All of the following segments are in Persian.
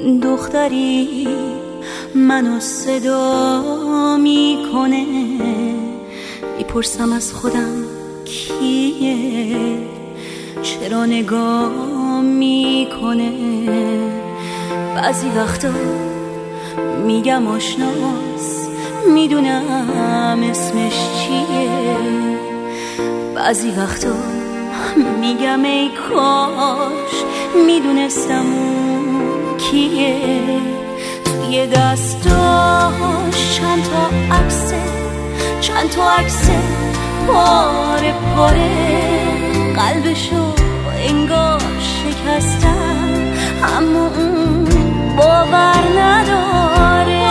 دختری منو صدا میکنه، میپرسم از خودم کیه، چرا نگاه میکنه. بعضی وقتا میگم آشناس، میدونم اسمش چیه. بعضی وقتا میگم ای کاش میدونستم اون کیه. توی دستاش چند تا عکسه پاره پاره، قلبشو انگار شکستم اما اون باور نداره.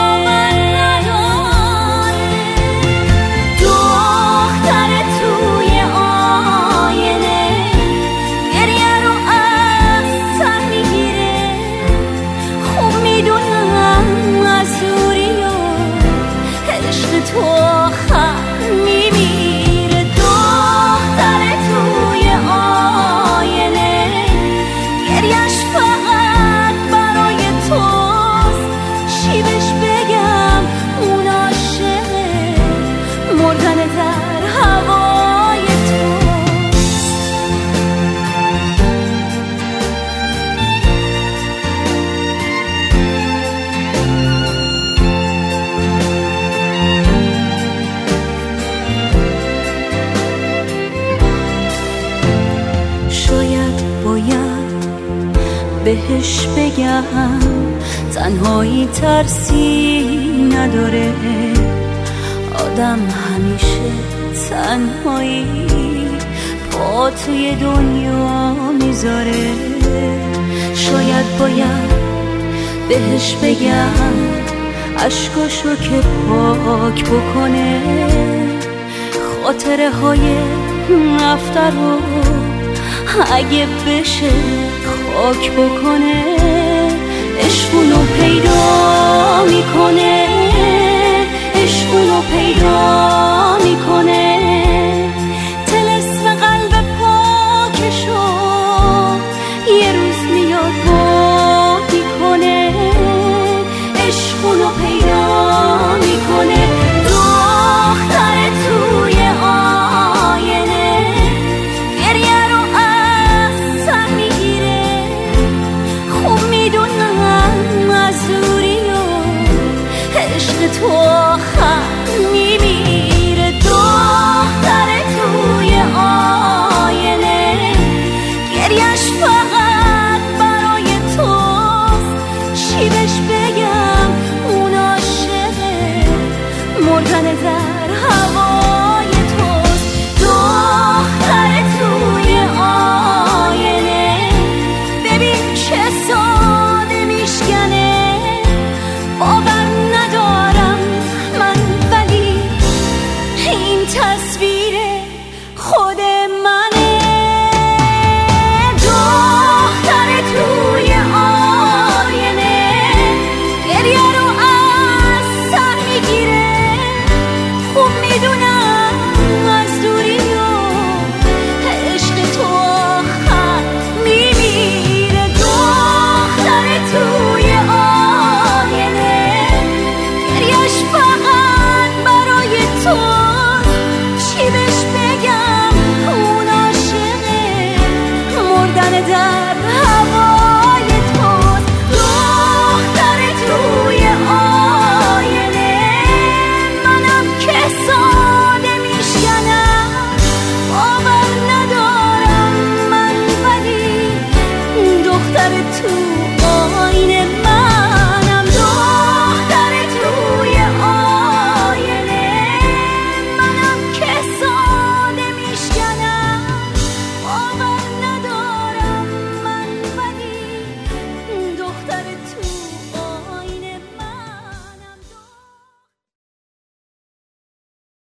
دختر توی آینه گریه رو از سر میگیره، خوب میدونم از دوری و عشق تو آخر میمیره. دختر توی آینه گریهش فقط برای توست، چی بهش بگم اون عاشقه، مردن در هوای توست. شاید باید بهش بگم تنهایی ترسی نداره، آدم همیشه تنهایی پا توی دنیا میذاره. شاید باید بهش بگم اشکاشو که پاک بکنه، خاطره های رفته رو اگه بشه خاک بکنه. عشقونو پیدا میکنه، عشقونو پیدا